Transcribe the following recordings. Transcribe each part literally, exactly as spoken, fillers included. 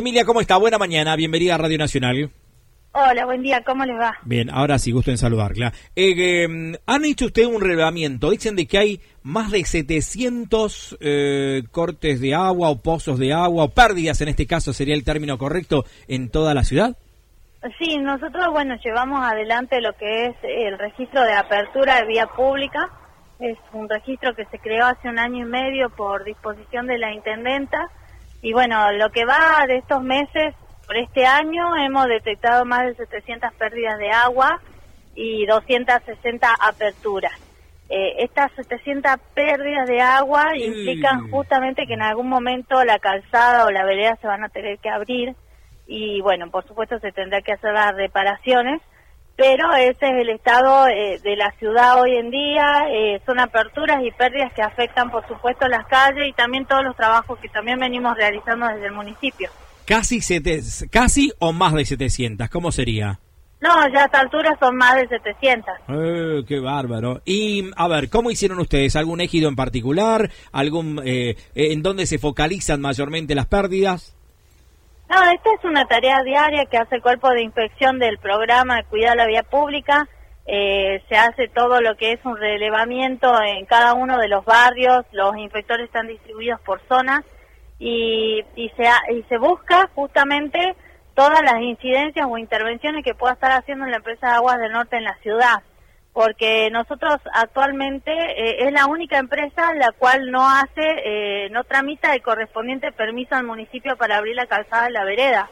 Emilia, ¿cómo está? Buena mañana, bienvenida a Radio Nacional. Hola, buen día, ¿cómo les va? Bien, ahora sí, gusto en saludarla. Eh, eh, han hecho ustedes un relevamiento, dicen de que hay más de setecientos eh, cortes de agua o pozos de agua, o pérdidas en este caso sería el término correcto, en toda la ciudad. Sí, nosotros, bueno, llevamos adelante lo que es el registro de apertura de vía pública. Es un registro que se creó hace un año y medio por disposición de la intendenta. Y bueno, lo que va de estos meses, por este año, hemos detectado más de setecientas pérdidas de agua y doscientas sesenta aperturas. Eh, estas setecientas pérdidas de agua sí. implican justamente que en algún momento la calzada o la vereda se van a tener que abrir. Y bueno, por supuesto se tendrá que hacer las reparaciones, pero ese es el estado eh, de la ciudad hoy en día. Eh, son aperturas y pérdidas que afectan por supuesto las calles y también todos los trabajos que también venimos realizando desde el municipio. Casi, sete, casi o más de setecientas, ¿cómo sería? No, ya a esta altura son más de setecientas. Eh, ¡Qué bárbaro! Y, a ver, ¿cómo hicieron ustedes? ¿Algún ejido en particular? ¿Algún eh, ¿En dónde se focalizan mayormente las pérdidas? No, esta es una tarea diaria que hace el cuerpo de inspección del programa de cuidado de la vía pública. Eh, se hace todo lo que es un relevamiento en cada uno de los barrios, los inspectores están distribuidos por zonas y, y, se, y se busca justamente todas las incidencias o intervenciones que pueda estar haciendo la empresa de Aguas del Norte en la ciudad. Porque nosotros actualmente eh, es la única empresa la cual no hace, eh, no tramita el correspondiente permiso al municipio para abrir la calzada de la vereda.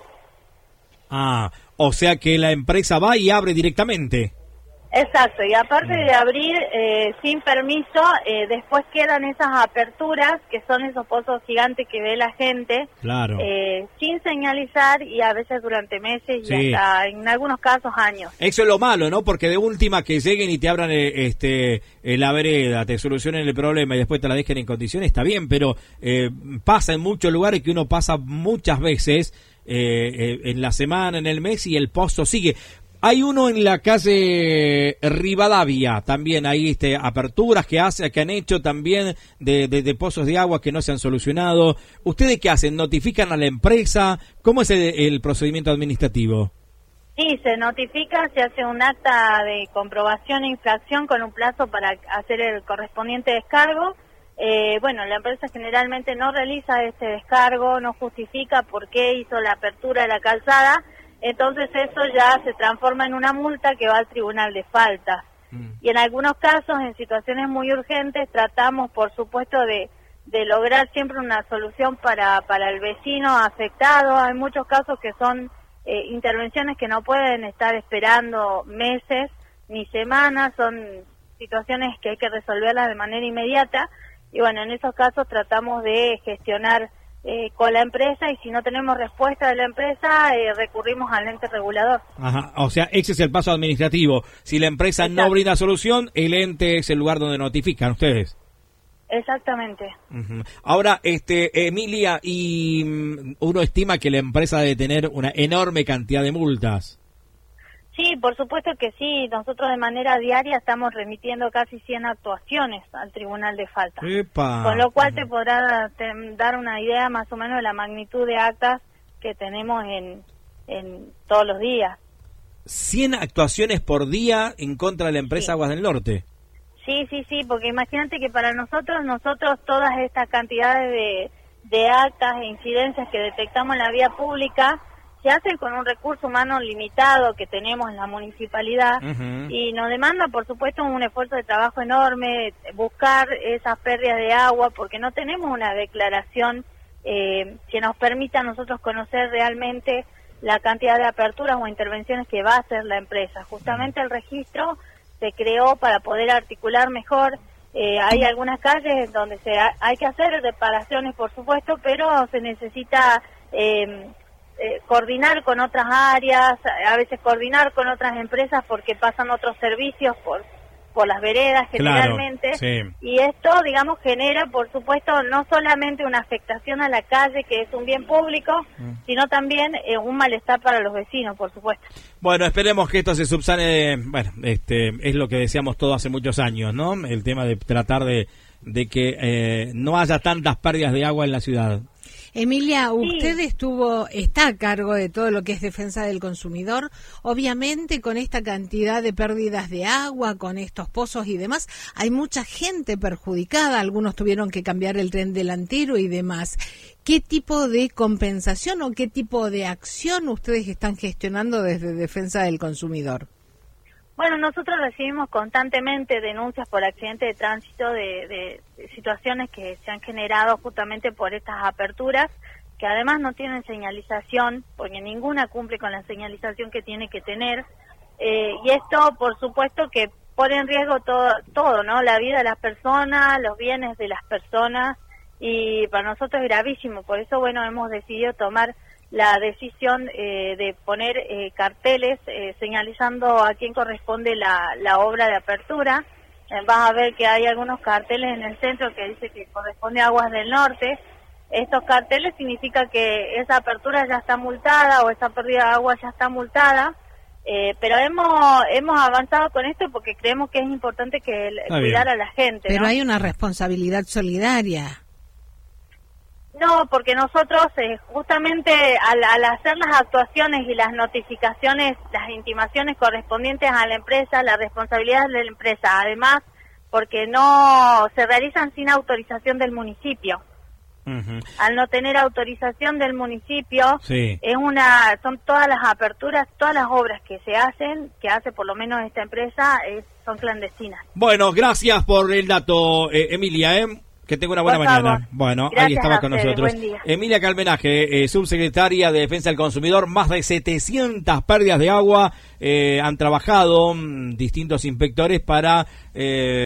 Ah, o sea que la empresa va y abre directamente. Exacto, y aparte de abrir eh, sin permiso, eh, después quedan esas aperturas, que son esos pozos gigantes que ve la gente, claro. eh, sin señalizar y a veces durante meses sí. y hasta en algunos casos años. Eso es lo malo, ¿no? Porque de última que lleguen y te abran eh, este eh, la vereda, te solucionen el problema y después te la dejen en condiciones, está bien, pero eh, pasa en muchos lugares que uno pasa muchas veces eh, eh, en la semana, en el mes y el pozo sigue. Hay uno en la calle Rivadavia, también hay este, aperturas que hace, que han hecho también de, de, de pozos de agua que no se han solucionado. ¿Ustedes qué hacen? ¿Notifican a la empresa? ¿Cómo es el, el procedimiento administrativo? Sí, se notifica, se hace un acta de comprobación e infracción con un plazo para hacer el correspondiente descargo. Eh, bueno, la empresa generalmente no realiza este descargo, no justifica por qué hizo la apertura de la calzada. Entonces eso ya se transforma en una multa que va al tribunal de faltas. Mm. Y en algunos casos, en situaciones muy urgentes, tratamos, por supuesto, de, de lograr siempre una solución para, para el vecino afectado. Hay muchos casos que son eh, intervenciones que no pueden estar esperando meses ni semanas, son situaciones que hay que resolverlas de manera inmediata. Y bueno, en esos casos tratamos de gestionar Eh, con la empresa y si no tenemos respuesta de la empresa eh, recurrimos al ente regulador. Ajá, o sea, ese es el paso administrativo. Si la empresa Exacto. no brinda solución, el ente es el lugar donde notifican ustedes. Exactamente. Uh-huh. Ahora, este Emilia, y um, uno estima que la empresa debe tener una enorme cantidad de multas. Sí, por supuesto que sí. Nosotros de manera diaria estamos remitiendo casi cien actuaciones al Tribunal de Faltas. ¡Epa! Con lo cual te podrá te, dar una idea más o menos de la magnitud de actas que tenemos en, en todos los días. ¿cien actuaciones por día en contra de la empresa sí. Aguas del Norte? Sí, sí, sí, porque imagínate que para nosotros, nosotros todas estas cantidades de, de actas e incidencias que detectamos en la vía pública se hacen con un recurso humano limitado que tenemos en la municipalidad uh-huh. y nos demanda, por supuesto, un esfuerzo de trabajo enorme, buscar esas pérdidas de agua, porque no tenemos una declaración eh, que nos permita a nosotros conocer realmente la cantidad de aperturas o intervenciones que va a hacer la empresa. Justamente el registro se creó para poder articular mejor. Eh, hay algunas calles donde se ha, hay que hacer reparaciones, por supuesto, pero se necesita Eh, Eh, coordinar con otras áreas, a veces coordinar con otras empresas porque pasan otros servicios por por las veredas generalmente, claro, sí. y esto, digamos, genera, por supuesto, no solamente una afectación a la calle, que es un bien público, mm. sino también eh, un malestar para los vecinos, por supuesto. Bueno, esperemos que esto se subsane. Bueno, este es lo que decíamos todos hace muchos años, ¿no? El tema de tratar de, de que eh, no haya tantas pérdidas de agua en la ciudad. Emilia, Sí. usted estuvo, está a cargo de todo lo que es defensa del consumidor. Obviamente, con esta cantidad de pérdidas de agua, con estos pozos y demás, hay mucha gente perjudicada. Algunos tuvieron que cambiar el tren delantero y demás. ¿Qué tipo de compensación o qué tipo de acción ustedes están gestionando desde defensa del consumidor? Bueno, nosotros recibimos constantemente denuncias por accidentes de tránsito de, de, de situaciones que se han generado justamente por estas aperturas, que además no tienen señalización, porque ninguna cumple con la señalización que tiene que tener, eh, y esto, por supuesto, que pone en riesgo todo, todo, ¿no? La vida de las personas, los bienes de las personas, y para nosotros es gravísimo. Por eso, bueno, hemos decidido tomar la decisión eh, de poner eh, carteles eh, señalizando a quién corresponde la, la obra de apertura. Eh, vas a ver que hay algunos carteles en el centro que dice que corresponde a Aguas del Norte. Estos carteles significa que esa apertura ya está multada o esa pérdida de agua ya está multada, eh, pero hemos hemos avanzado con esto porque creemos que es importante que el, cuidar a la gente, Pero ¿no? hay una responsabilidad solidaria. No, porque nosotros eh, justamente al, al hacer las actuaciones y las notificaciones, las intimaciones correspondientes a la empresa, la responsabilidad es de la empresa, además porque no se realizan sin autorización del municipio. Uh-huh. Al no tener autorización del municipio, Sí. es una, son todas las aperturas, todas las obras que se hacen, que hace por lo menos esta empresa, es, son clandestinas. Bueno, gracias por el dato, eh, Emilia, ¿eh? Que tenga una buena Por mañana. favor. Bueno, Gracias ahí estaba a con ustedes, nosotros. buen día. Emilia Calmenaje, eh, subsecretaria de Defensa del Consumidor. Más de setecientas pérdidas de agua. Eh, han trabajado mm, distintos inspectores para... Eh,